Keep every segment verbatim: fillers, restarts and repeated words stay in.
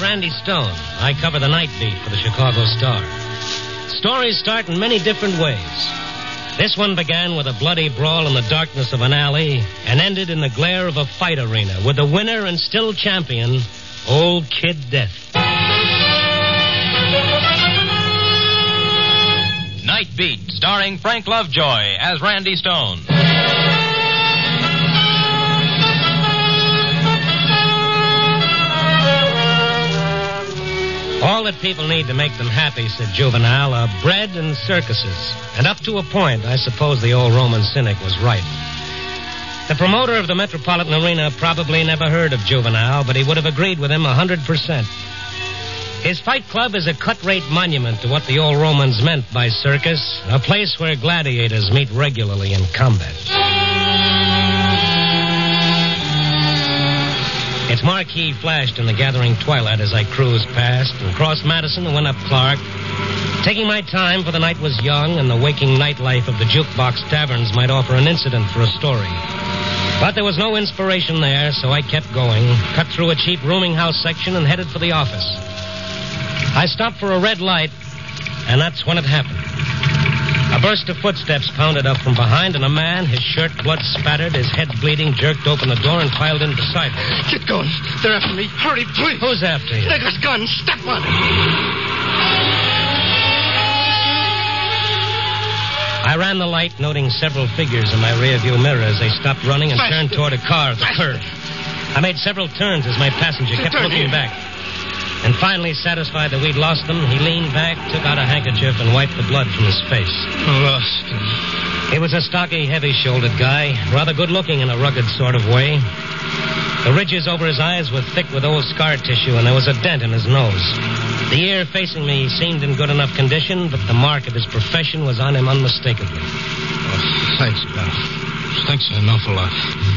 Randy Stone. I cover the night beat for the Chicago Star. Stories start in many different ways. This one began with a bloody brawl in the darkness of an alley and ended in the glare of a fight arena with the winner and still champion, Old Kid Death. Night Beat, starring Frank Lovejoy as Randy Stone. All that people need to make them happy, said Juvenile, are bread and circuses. And up to a point, I suppose the old Roman cynic was right. The promoter of the Metropolitan Arena probably never heard of Juvenile, but he would have agreed with him a hundred percent. His fight club is a cut-rate monument to what the old Romans meant by circus, a place where gladiators meet regularly in combat. Its marquee flashed in the gathering twilight as I cruised past and crossed Madison and went up Clark. Taking my time, for the night was young and the waking nightlife of the jukebox taverns might offer an incident for a story. But there was no inspiration there, so I kept going, cut through a cheap rooming house section and headed for the office. I stopped for a red light, and that's when it happened. A burst of footsteps pounded up from behind, and a man, his shirt blood spattered, his head bleeding, jerked open the door and filed in beside me. Get going. They're after me. Hurry, please. Who's after you? They got guns. Step on it. I ran the light, noting several figures in my rearview mirror as they stopped running and Faster. turned toward a car at the curb. I made several turns as my passenger kept Turn looking here. back. And finally, satisfied that we'd lost them, he leaned back, took out a handkerchief, and wiped the blood from his face. Lost him. He was a stocky, heavy-shouldered guy, rather good-looking in a rugged sort of way. The ridges over his eyes were thick with old scar tissue, and there was a dent in his nose. The ear facing me seemed in good enough condition, but the mark of his profession was on him unmistakably. Oh, thanks, pal. Thanks an awful lot.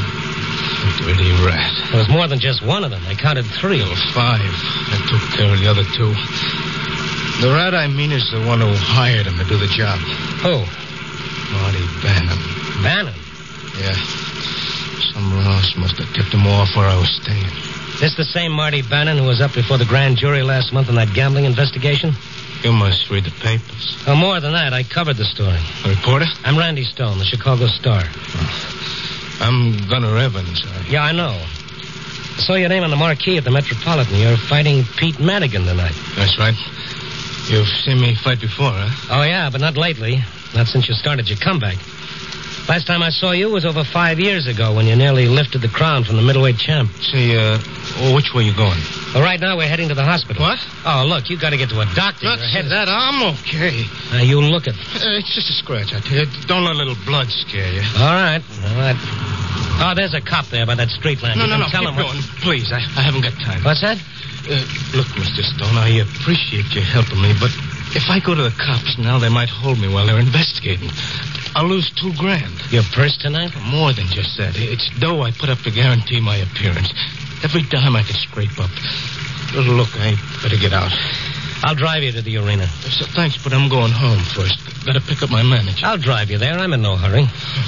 Dirty rat. There was more than just one of them. I counted three. There were five. I took care of the other two. The rat I mean is the one who hired him to do the job. Who? Marty Bannon. Bannon? Yeah. Some loss must have tipped him off where I was staying. This the same Marty Bannon who was up before the grand jury last month in that gambling investigation? You must read the papers. Oh, more than that. I covered the story. A reporter? I'm Randy Stone, the Chicago Star. Oh. I'm Gunnar Evans. I... Yeah, I know. I saw your name on the marquee at the Metropolitan. You're fighting Pete Madigan tonight. That's right. You've seen me fight before, huh? Oh, yeah, but not lately. Not since you started your comeback. Last time I saw you was over five years ago when you nearly lifted the crown from the middleweight champ. Say, uh, oh, which way you going? Well, right now we're heading to the hospital. What? Oh, look, you got to get to a doctor. Not Your head that. I'm okay. Now, you look at... Uh, it's just a scratch, I tell you. Don't let a little blood scare you. All right. All right. Oh, there's a cop there by that street lamp. No, you no, can no. tell Keep him going. what... Please, I, I haven't got time. What's that? Uh, look, Mister Stone, I appreciate you helping me, but if I go to the cops now, they might hold me while they're investigating. I'll lose two grand. Your purse tonight? More than just that. It's dough I put up to guarantee my appearance. Every dime I can scrape up. Look, I better get out. I'll drive you to the arena. So, thanks, but I'm going home first. Gotta pick up my manager. I'll drive you there. I'm in no hurry.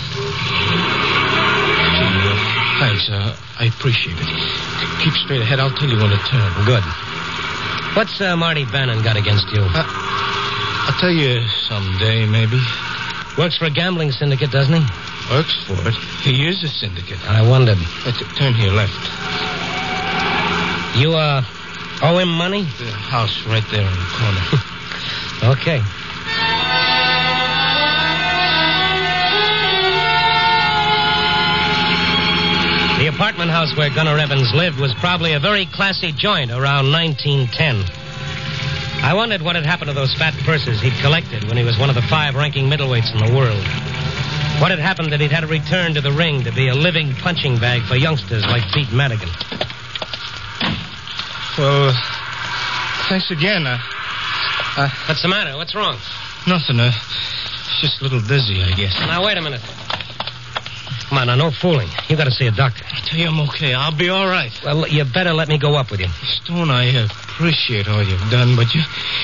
Thanks, uh, I appreciate it. Keep straight ahead. I'll tell you when to turn. Good. What's uh, Marty Bannon got against you? Uh, I'll tell you someday, maybe. Works for a gambling syndicate, doesn't he? Works for it. He is a syndicate. I wondered. Uh, t- turn here left. You, uh, owe him money? The house right there in the corner. Okay. The apartment house where Gunnar Evans lived was probably a very classy joint around nineteen ten. I wondered what had happened to those fat purses he'd collected when he was one of the five ranking middleweights in the world. What had happened that he'd had to return to the ring to be a living punching bag for youngsters like Pete Madigan. Well, uh, thanks again. Uh, uh, What's the matter? What's wrong? nothing. Uh, just a little dizzy, I guess. Now, wait a minute. Come on, now, no fooling. You got to see a doctor. I tell you, I'm okay. I'll be all right. Well, you better let me go up with you. Stone, I appreciate all you've done, but you...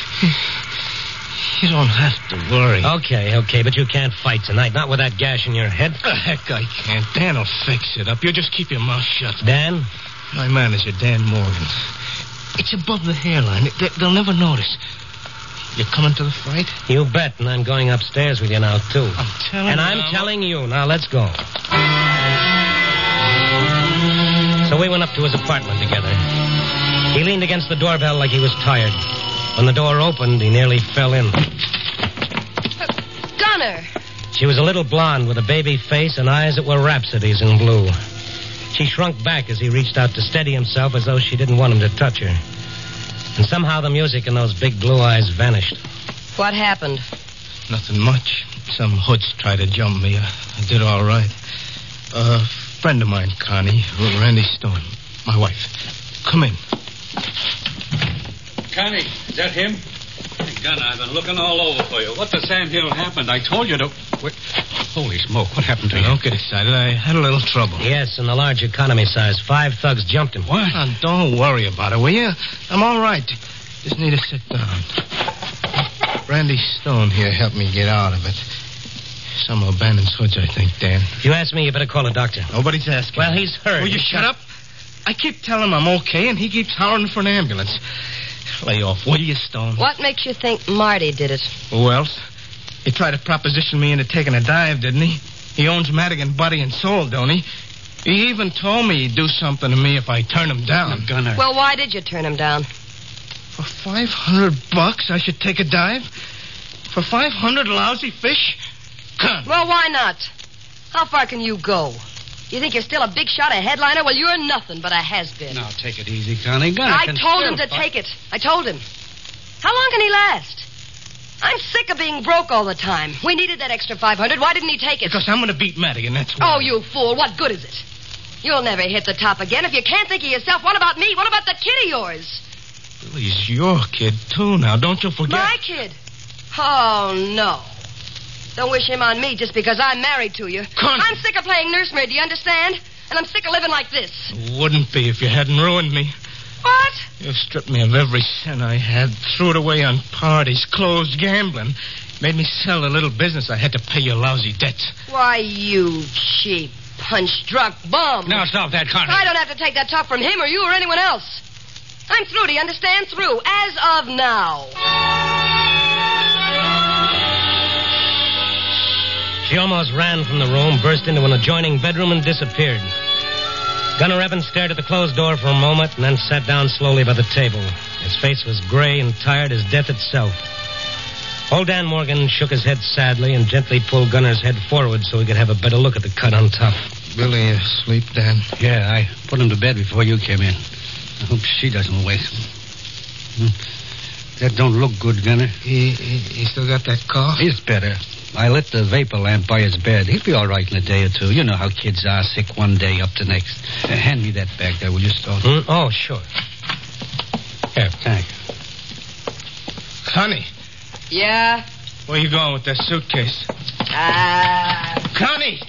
You don't have to worry. Okay, okay, but you can't fight tonight. Not with that gash in your head. The heck I can't. Dan'll fix it up. You just keep your mouth shut. Dan? My manager, Dan Morgan. It's above the hairline. They, they'll never notice. You coming to the fight? You bet, and I'm going upstairs with you now, too. I'm telling and you. And I'm now. telling you. Now, let's go. So we went up to his apartment together. He leaned against the doorbell like he was tired. When the door opened, he nearly fell in. Gunner! She was a little blonde with a baby face and eyes that were rhapsodies in blue. She shrunk back as he reached out to steady himself as though she didn't want him to touch her. And somehow the music in those big blue eyes vanished. What happened? Nothing much. Some hoods tried to jump me. I, I did all right. A friend of mine, Connie, Randy Stone, my wife. Come in. Connie, is that him? Hey, Gunner, I've been looking all over for you. What the Sam Hill happened? I told you to... Wait. Holy smoke, what happened to you? Don't get excited. I had a little trouble. Yes, in the large economy size. Five thugs jumped him. What? Now, don't worry about it, will you? I'm all right. Just need to sit down. Randy Stone here helped me get out of it. Some of Bannon's hoods, I think, Dan. If you ask me, you better call a doctor. Nobody's asking. Well, he's hurt. Will you He's shut got- up? I keep telling him I'm okay, and he keeps hollering for an ambulance. Lay off, will you, Stone? What makes you think Marty did it? Who else? He tried to proposition me into taking a dive, didn't he? He owns Madigan body and soul, don't he? He even told me he'd do something to me if I turn him down. Gunner. Well, why did you turn him down? For five hundred bucks, I should take a dive? For five hundred lousy fish? Come. Well, why not? How far can you go? You think you're still a big shot, a headliner? Well, you're nothing but a has-been. Now, take it easy, Connie. Gunner I can told still him to fight. take it. I told him. How long can he last? I'm sick of being broke all the time. We needed that extra five hundred. Why didn't he take it? Because I'm going to beat Madigan, that's why. Oh, you fool. What good is it? You'll never hit the top again. If you can't think of yourself, what about me? What about the kid of yours? Billy's your kid, too, now. Don't you forget. My kid? Oh, no. Don't wish him on me just because I'm married to you. Connie. I'm sick of playing nursemaid, do you understand? And I'm sick of living like this. Wouldn't be if you hadn't ruined me. What? You stripped me of every cent I had, threw it away on parties, closed gambling, made me sell the little business I had to pay your lousy debts. Why, you cheap, punch-drunk bum. Now, stop that, Connie. I don't have to take that talk from him or you or anyone else. I'm through, do you understand? Through, as of now. She almost ran from the room, burst into an adjoining bedroom, and disappeared. Gunner Evans stared at the closed door for a moment and then sat down slowly by the table. His face was gray and tired as death itself. Old Dan Morgan shook his head sadly and gently pulled Gunner's head forward so he could have a better look at the cut on top. Billy asleep, Dan? Yeah, I put him to bed before you came in. I hope she doesn't wake him. Hmm. That don't look good, Gunner. He, he, he still got that cough? He's better. I lit the vapor lamp by his bed. He'll be all right in a day or two. You know how kids are, sick one day, up the next. Uh, hand me that bag there, will you, Stone? Hmm? Oh, sure. Here, Thank you. Connie, Yeah? where you going with that suitcase? Ah. Connie!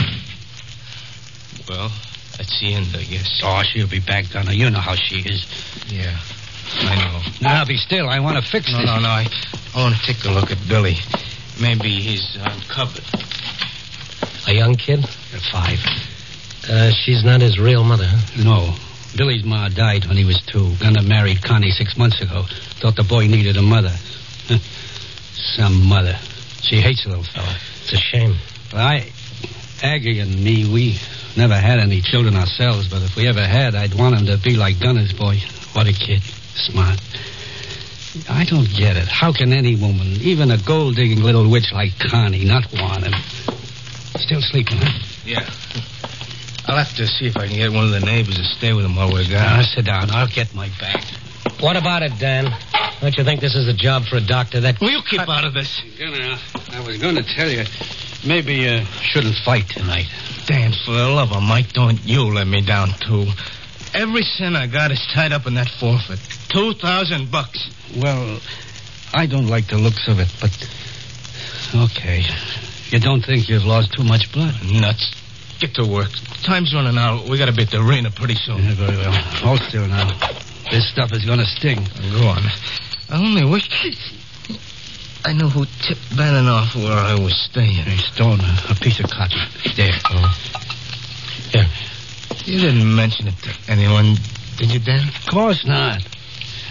Well, that's the end, I guess. Oh, she'll be back, Gunner. You know how she is. Yeah, I know. Now, be still. I want to fix No, this. no, no. I, I want to take a look at Billy. Maybe he's uncovered. a young kid? Five. Uh, she's not his real mother, huh? No. Billy's ma died when he was two. Gunner married Connie six months ago. Thought the boy needed a mother. Some mother. She hates the little fella. It's a shame. But I, Aggie and me, we never had any children ourselves, but if we ever had, I'd want him to be like Gunner's boy. What a kid. Smart. I don't get it. How can any woman, even a gold-digging little witch like Connie, not want him? Still sleeping, huh? Yeah. I'll have to see if I can get one of the neighbors to stay with him while we're Now, gone. sit down. I'll get my bag. What about it, Dan? Don't you think this is a job for a doctor? That Will you keep out of this? Gunner, I was going to tell you, maybe you shouldn't fight tonight. Dan, for the love of Mike, don't you let me down, too. Every cent I got is tied up in that forfeit. Two thousand bucks. Well, I don't like the looks of it, but... Okay. You don't think you've lost too much blood? Nuts. Get to work. Time's running out. We gotta be at the arena pretty soon. Yeah, very well. Hold still now. This stuff is going to sting. Go on. I only wish I knew who tipped Bannon off where I was staying. Hey, Stone, a, a piece of cotton. There. Oh. Here. You didn't mention it to anyone, did you, Dan? Of course not.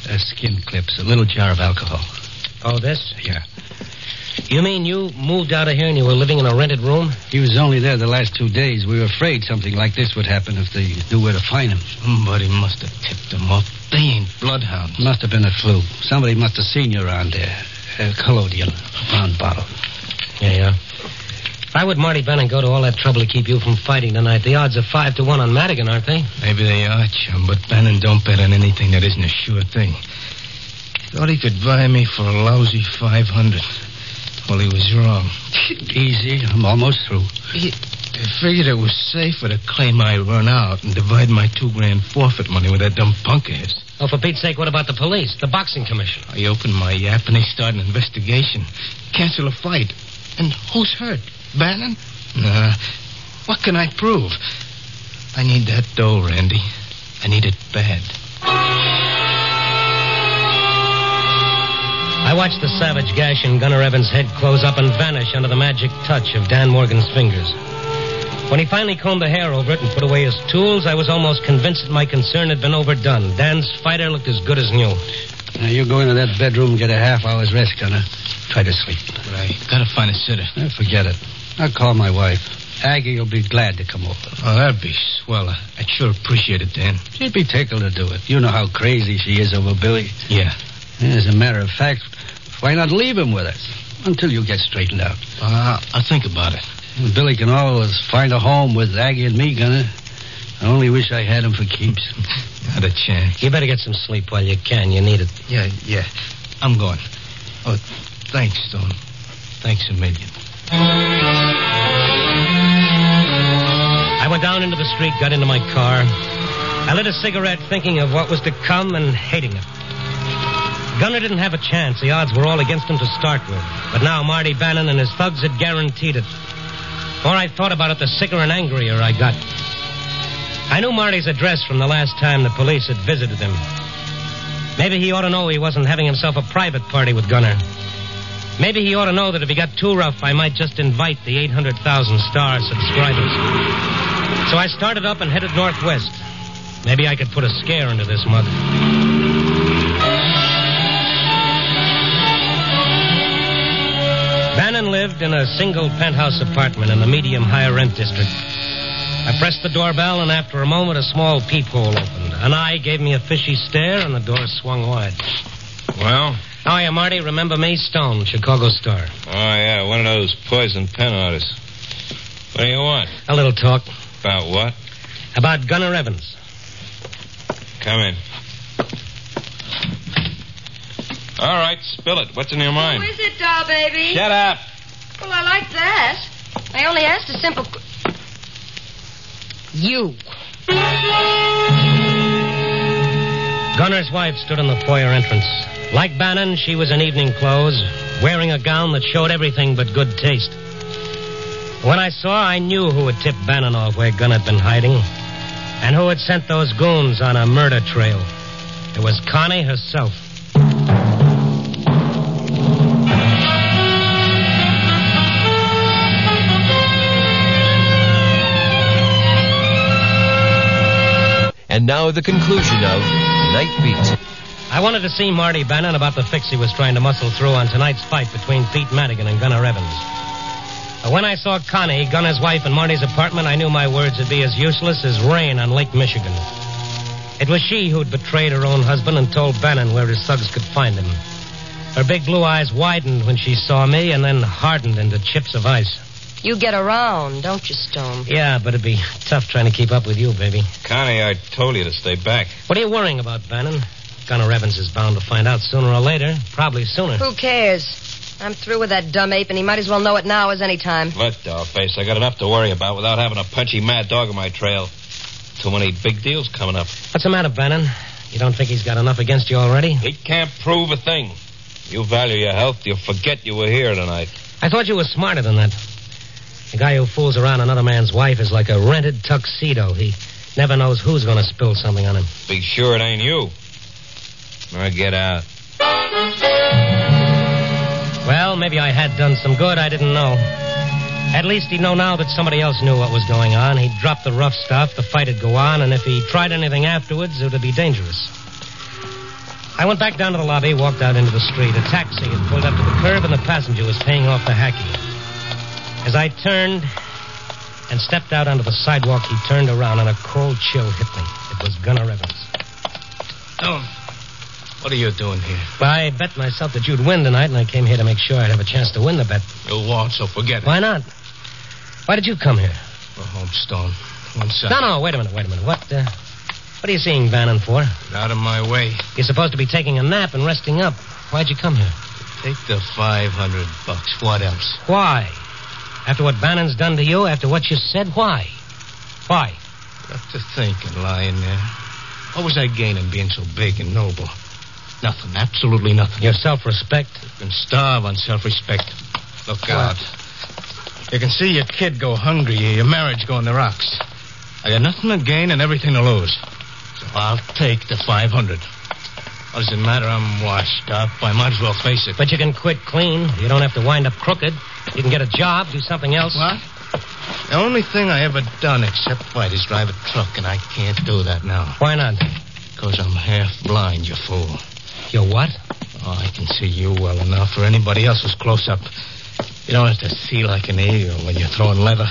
Uh, skin clips, a little jar of alcohol. Oh, this? Yeah. You mean you moved out of here and you were living in a rented room? He was only there the last two days. We were afraid something like this would happen if they knew where to find him. Somebody must have tipped them off. They ain't bloodhounds. Must have been a fluke. Somebody must have seen you around there. A collodion, a brown bottle. Yeah, yeah. Why would Marty Bannon go to all that trouble to keep you from fighting tonight? The odds are five to one on Madigan, aren't they? Maybe they are, chum, but Bannon don't bet on anything that isn't a sure thing. Thought he could buy me for a lousy five hundred. Well, he was wrong. Easy. I'm almost through. He, I figured it was safer to claim I run out and divide my two grand forfeit money with that dumb punk ass. Oh, for Pete's sake, what about the police? The boxing commission? I opened my yap and they start an investigation. Cancel a fight. And who's hurt? Bannon? Nah. What can I prove? I need that dough, Randy. I need it bad. I watched the savage gash in Gunner Evans' head close up and vanish under the magic touch of Dan Morgan's fingers. When he finally combed the hair over it and put away his tools, I was almost convinced that my concern had been overdone. Dan's fighter looked as good as new. Now, you go into that bedroom and get a half hour's rest, Gunner. Try to sleep. But I gotta find a sitter. Eh, forget it. I'll call my wife. Aggie will be glad to come over. Oh, that'd be swell. I'd sure appreciate it, Dan. She'd be tickled to do it. You know how crazy she is over Billy. Yeah. As a matter of fact, why not leave him with us until you get straightened out? Uh, I'll think about it. Billy can always find a home with Aggie and me, Gunner. I only wish I had him for keeps. Not a chance. You better get some sleep while you can. You need it. Yeah, yeah. I'm going. Oh, thanks, Stone. Thanks a million. I went down into the street, got into my car. I lit a cigarette thinking of what was to come and hating it. Gunner didn't have a chance. The odds were all against him to start with. But now Marty Bannon and his thugs had guaranteed it. The more I thought about it, the sicker and angrier I got. I knew Marty's address from the last time the police had visited him. Maybe he ought to know he wasn't having himself a private party with Gunner. Maybe he ought to know that if he got too rough, I might just invite the eight hundred thousand Star subscribers. So I started up and headed northwest. Maybe I could put a scare into this mug. Bannon lived in a single penthouse apartment in the medium higher rent district. I pressed the doorbell, and after a moment, a small peephole opened. An eye gave me a fishy stare, and the door swung wide. Well? How are you, Marty? Remember me? Stone, Chicago Star. Oh, yeah, one of those poison pen artists. What do you want? A little talk. About what? About Gunner Evans. Come in. All right, spill it. What's in your mind? Who is it, doll baby? Shut up. Well, I like that. I only asked a simple... qu- You. Gunner's wife stood in the foyer entrance. Like Bannon, she was in evening clothes, wearing a gown that showed everything but good taste. When I saw her, I knew who had tipped Bannon off where Gunner had been hiding, and who had sent those goons on a murder trail. It was Connie herself. And now the conclusion of Night Beat. I wanted to see Marty Bannon about the fix he was trying to muscle through on tonight's fight between Pete Madigan and Gunner Evans. But when I saw Connie, Gunner's wife, in Marty's apartment, I knew my words would be as useless as rain on Lake Michigan. It was she who'd betrayed her own husband and told Bannon where his thugs could find him. Her big blue eyes widened when she saw me and then hardened into chips of ice. You get around, don't you, Stone? Yeah, but it'd be tough trying to keep up with you, baby. Connie, I told you to stay back. What are you worrying about, Bannon? Gunner Evans is bound to find out sooner or later. Probably sooner. Who cares? I'm through with that dumb ape, and he might as well know it now as any time. Let, dollface. I got enough to worry about without having a punchy mad dog on my trail. Too many big deals coming up. What's the matter, Bannon? You don't think he's got enough against you already? He can't prove a thing. You value your health, you'll forget you were here tonight. I thought you were smarter than that. The guy who fools around another man's wife is like a rented tuxedo. He never knows who's going to spill something on him. Be sure it ain't you. Now get out. Well, maybe I had done some good. I didn't know. At least he'd know now that somebody else knew what was going on. He'd drop the rough stuff, the fight would go on, and if he tried anything afterwards, it would be dangerous. I went back down to the lobby, walked out into the street. A taxi had pulled up to the curb, and the passenger was paying off the hacky. As I turned and stepped out onto the sidewalk, he turned around, and a cold chill hit me. It was Gunnar Evans. Stone, what are you doing here? Well, I bet myself that you'd win tonight, and I came here to make sure I'd have a chance to win the bet. You won't, so forget it. Why not? Why did you come here? Go home, Stone. One second. No, no, wait a minute, wait a minute. What, uh, what are you seeing Bannon for? Get out of my way. You're supposed to be taking a nap and resting up. Why'd you come here? Take the five hundred bucks. What else? Why? After what Bannon's done to you, after what you said, why? Why? Got to thinking, lying there. What was I gaining being so big and noble? Nothing, absolutely nothing. Your self-respect? You can starve on self-respect. Look out. You can see your kid go hungry, your marriage go in the rocks. I got nothing to gain and everything to lose. So I'll take the five hundred. What does it matter? I'm washed up. I might as well face it. But you can quit clean. You don't have to wind up crooked. You can get a job, do something else. What? The only thing I ever done except fight is drive a truck, and I can't do that now. Why not? Because I'm half blind, you fool. You're what? Oh, I can see you well enough for anybody else who's close up. You don't have to see like an eagle when you're throwing leather.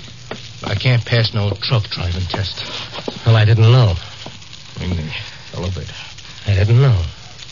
I can't pass no truck driving test. Well, I didn't know. Ring the elevator. I didn't know.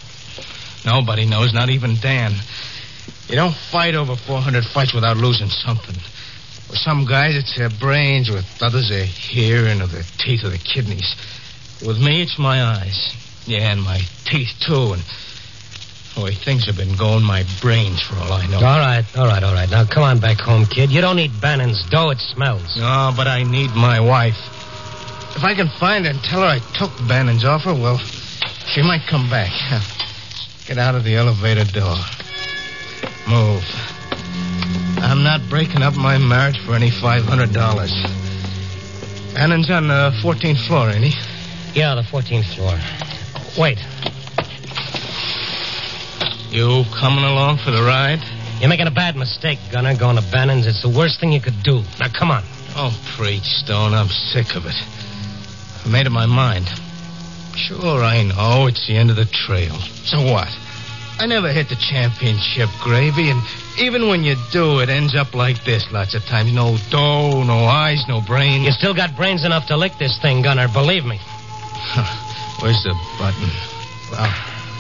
Nobody knows, not even Dan. You don't fight over four hundred fights without losing something. With some guys, it's their brains. With others, their hearing or their teeth or their kidneys. With me, it's my eyes. Yeah, and my teeth, too. And the way things have been going, my brains, for all I know. All right, all right, all right. Now, come on back home, kid. You don't need Bannon's dough. It smells. No, but I need my wife. If I can find her and tell her I took Bannon's offer, well, she might come back. Get out of the elevator door. Move. I'm not breaking up my marriage for any five hundred dollars. Bannon's on the fourteenth floor, ain't he? Yeah, the fourteenth floor. Wait. You coming along for the ride? You're making a bad mistake, Gunner, going to Bannon's. It's the worst thing you could do. Now, come on. Oh, preach, Stone. I'm sick of it. I made up my mind. Sure, I know it's the end of the trail. So what? I never hit the championship gravy, and even when you do, it ends up like this lots of times. No dough, no eyes, no brains. You still got brains enough to lick this thing, Gunner, believe me. Where's the button? Well,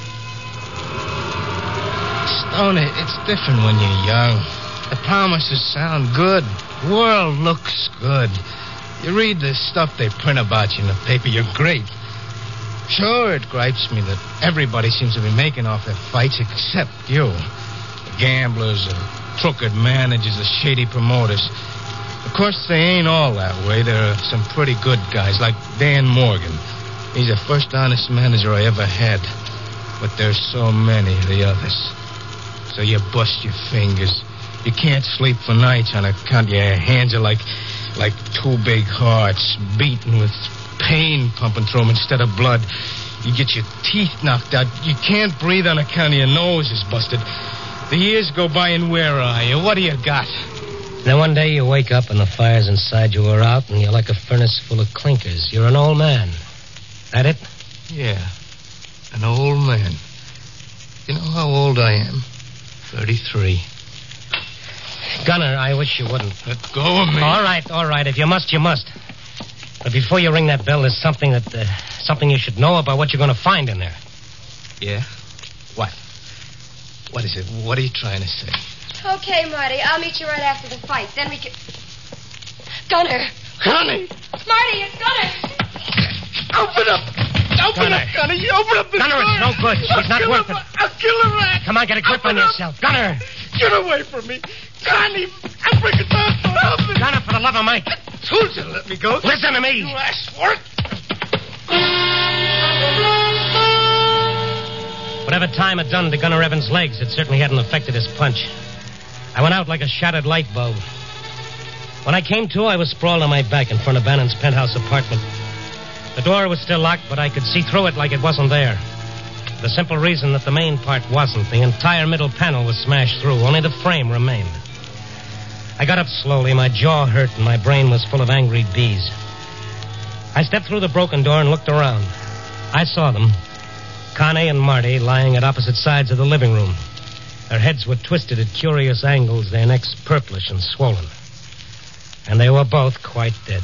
Stone, it's different when you're young. The promises sound good. The world looks good. You read the stuff they print about you in the paper, you're great. Sure, it gripes me that everybody seems to be making off their fights except you. The gamblers, the crooked managers, the shady promoters. Of course, they ain't all that way. There are some pretty good guys, like Dan Morgan. He's the first honest manager I ever had. But there's so many of the others. So you bust your fingers. You can't sleep for nights on account your hands are like, like two big hearts, beating with pain pumping through them instead of blood. You get your teeth knocked out. You can't breathe on account of your nose is busted. The years go by and where are you? What do you got? Then one day you wake up and the fires inside you are out and you're like a furnace full of clinkers. You're an old man. That it? Yeah, an old man. You know how old I am? Thirty-three. Gunner, I wish you wouldn't. Let go of me. All right, all right. If you must, you must. But before you ring that bell, there's something that, uh, something you should know about what you're going to find in there. Yeah? What? What is it? What are you trying to say? Okay, Marty. I'll meet you right after the fight. Then we can... Gunner. Connie! Marty, it's Gunner. Open up! Open Gunner. up, Gunner! You open up the Gunner, door! it's no good. She's I'll not kill worth her. it. I'll kill her rat! Come on, get a grip Open on up. yourself. Gunner! Get away from me! Connie! I'll break it down. Help me! Gunner, for the love of Mike. Told you to let me go. Listen to me. You asked for it. Whatever time had done to Gunner Evans' legs, it certainly hadn't affected his punch. I went out like a shattered light bulb. When I came to, I was sprawled on my back in front of Bannon's penthouse apartment. The door was still locked, but I could see through it like it wasn't there. The simple reason that the main part wasn't. The entire middle panel was smashed through. Only the frame remained. I got up slowly. My jaw hurt and my brain was full of angry bees. I stepped through the broken door and looked around. I saw them. Connie and Marty lying at opposite sides of the living room. Their heads were twisted at curious angles, their necks purplish and swollen. And they were both quite dead.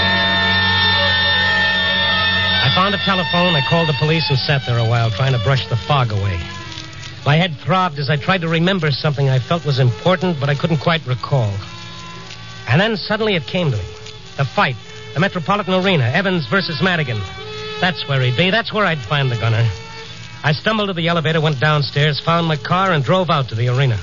I found a telephone, I called the police and sat there a while trying to brush the fog away. My head throbbed as I tried to remember something I felt was important, but I couldn't quite recall. And then suddenly it came to me. The fight, the Metropolitan Arena, Evans versus Madigan. That's where he'd be. That's where I'd find the gunner. I stumbled to the elevator, went downstairs, found my car, and drove out to the arena.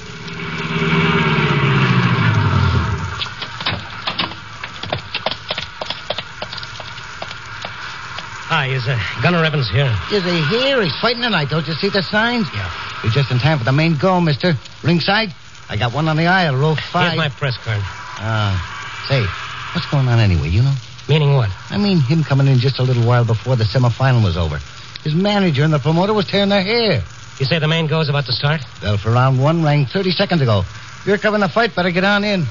Hi, is uh, Gunner Evans here? Is he here? He's fighting tonight. Don't you see the signs? Yeah. We're just in time for the main go, mister. Ringside? I got one on the aisle, row five. Here's my press card. Ah, uh, say, what's going on anyway, you know? Meaning what? I mean, him coming in just a little while before the semifinal was over. His manager and the promoter was tearing their hair. You say the main go's about to start? Well, for round one rang thirty seconds ago. If you're covering the fight, better get on in.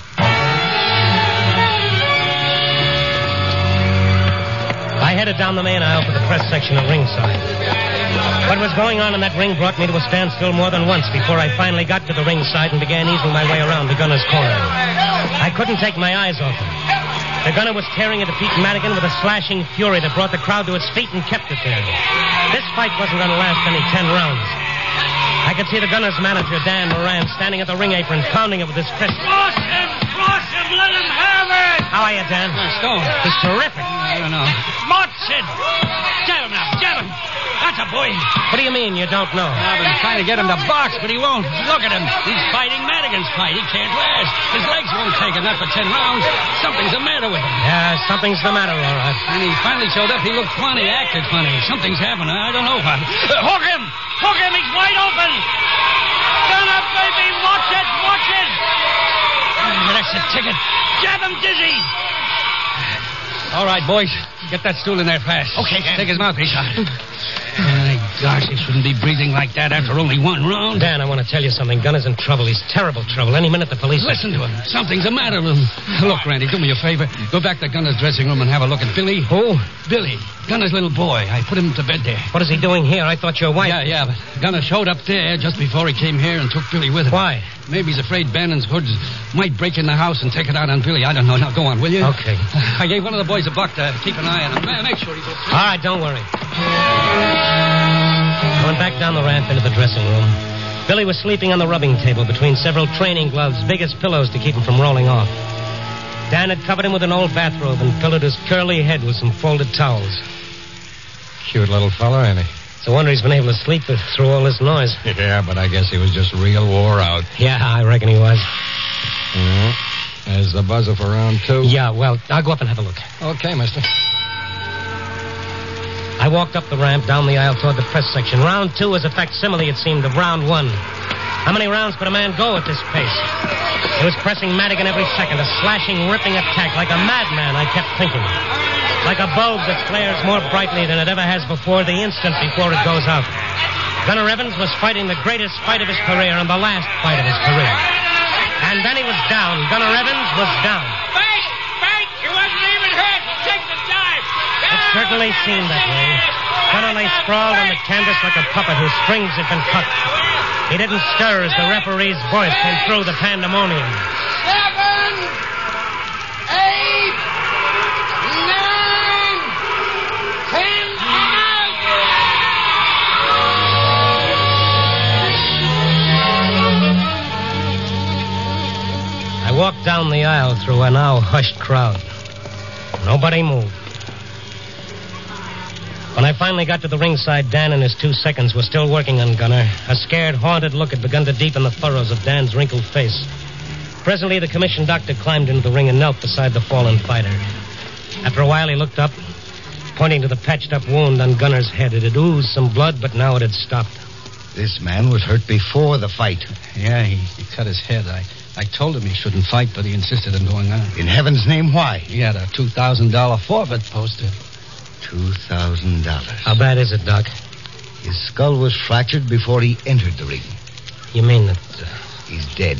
I headed down the main aisle for the press section at ringside. What was going on in that ring brought me to a standstill more than once before I finally got to the ringside and began easing my way around the gunner's corner. I couldn't take my eyes off him. The gunner was tearing into Pete Madigan with a slashing fury that brought the crowd to its feet and kept it there. This fight wasn't going to last any ten rounds. I could see the gunner's manager, Dan Moran, standing at the ring apron, pounding it with his fist. Cross him! Cross him! Let him have it! How are you, Dan? Uh, Stone. He's terrific. I don't know. Watson! Jab him now! Jab him! That's a boy. What do you mean you don't know? I've been trying to get him to box, but he won't. Look at him. He's fighting Madigan's fight. He can't last. His legs won't take him. Not for ten rounds. Something's the matter with him. Yeah, something's the matter, all right. When he finally showed up, he looked funny, acted funny. Something's happened. I don't know what. Uh, hook him! Hook him! He's wide open! Gunner, baby! Watch it! Watch it! Oh, that's the ticket. Jab him, Dizzy! All right, boys. Get that stool in there fast. Okay, Dan. Take his mouthpiece out. My gosh, he shouldn't be breathing like that after only one round. Dan, I want to tell you something. Gunner's in trouble. He's terrible trouble. Any minute the police... Listen to him. Something's the matter with him. Look, Randy, do me a favor. Go back to Gunner's dressing room and have a look at Billy. Who? Billy. Gunner's little boy. I put him to bed there. What is he doing here? I thought your wife... Yeah, yeah, but Gunner showed up there just before he came here and took Billy with him. Why? Maybe he's afraid Bannon's hoods might break in the house and take it out on Billy. I don't know. Now, go on, will you? Okay. I gave one of the boys a buck to keep an eye on him. Make sure he's okay. All right, don't worry. I went back down the ramp into the dressing room. Billy was sleeping on the rubbing table between several training gloves, big as pillows to keep him from rolling off. Dan had covered him with an old bathrobe and pillowed his curly head with some folded towels. Cute little fella, ain't he? It's a wonder he's been able to sleep through all this noise. Yeah, but I guess he was just real wore out. Yeah, I reckon he was. Mm-hmm. There's the buzzer for round two. Yeah, well, I'll go up and have a look. Okay, mister. I walked up the ramp, down the aisle toward the press section. Round two was a facsimile, it seemed, of round one. How many rounds could a man go at this pace? He was pressing Madigan every second, a slashing, ripping attack, like a madman, I kept thinking. Like a bulb that flares more brightly than it ever has before the instant before it goes out. Gunner Evans was fighting the greatest fight of his career and the last fight of his career. And then he was down. Gunner Evans was down. Bank! Bank! He wasn't even hurt! Take the dive! It certainly seemed that way. Gunner lay sprawled on the canvas like a puppet whose strings had been cut. He didn't stir as the referee's voice came through the pandemonium. Seven! Eight! Nine! Ten! Out! I walked down the aisle through a now hushed crowd. Nobody moved. When I finally got to the ringside, Dan and his two seconds were still working on Gunner. A scared, haunted look had begun to deepen the furrows of Dan's wrinkled face. Presently, the commission doctor climbed into the ring and knelt beside the fallen fighter. After a while, he looked up, pointing to the patched-up wound on Gunner's head. It had oozed some blood, but now it had stopped. This man was hurt before the fight. Yeah, he, he cut his head. I, I told him he shouldn't fight, but he insisted on going on. In heaven's name, why? He had a two thousand dollars forfeit posted. Two thousand dollars. How bad is it, Doc? His skull was fractured before he entered the ring. You mean that... Uh... He's dead.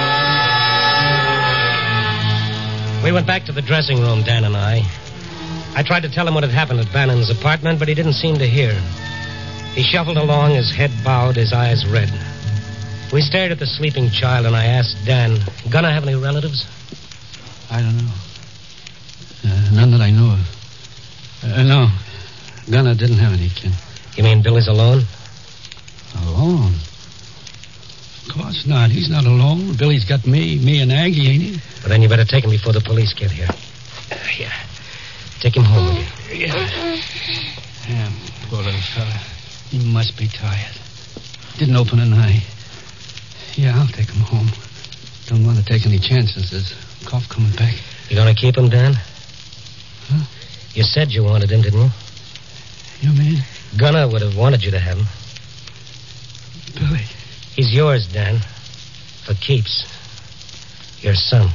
We went back to the dressing room, Dan and I. I tried to tell him what had happened at Bannon's apartment, but he didn't seem to hear. He shuffled along, his head bowed, his eyes red. We stared at the sleeping child, and I asked Dan, Gonna have any relatives? I don't know. Uh, none that I know of. Uh, no. Gunnar didn't have any kin. You mean Billy's alone? Alone? Of course not. He's not alone. Billy's got me, me and Aggie, ain't he? Well, then you better take him before the police get here. Uh, here. Take him home with you. Yeah. Yeah, poor little fella. He must be tired. Didn't open an eye. Yeah, I'll take him home. Don't want to take any chances. There's cough coming back. You gonna keep him, Dan? Huh? You said you wanted him, didn't you? You mean? Gunnar would have wanted you to have him. Billy. He's yours, Dan. For keeps. Your son.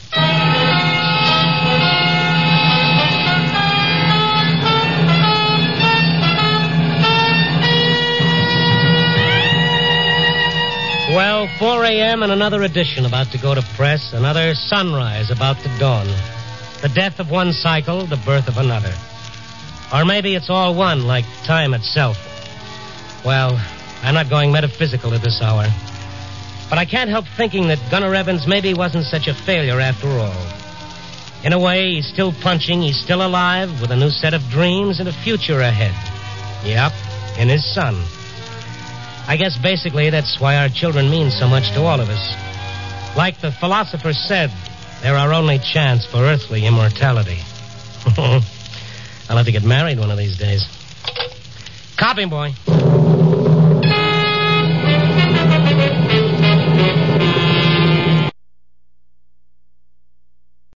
Well, four a.m. and another edition about to go to press. Another sunrise about to dawn. The death of one cycle, the birth of another. Or maybe it's all one, like time itself. Well, I'm not going metaphysical at this hour. But I can't help thinking that Gunnar Evans maybe wasn't such a failure after all. In a way, he's still punching, he's still alive, with a new set of dreams and a future ahead. Yep, in his son. I guess basically that's why our children mean so much to all of us. Like the philosopher said, they're our only chance for earthly immortality. I'll have to get married one of these days. Copy, boy.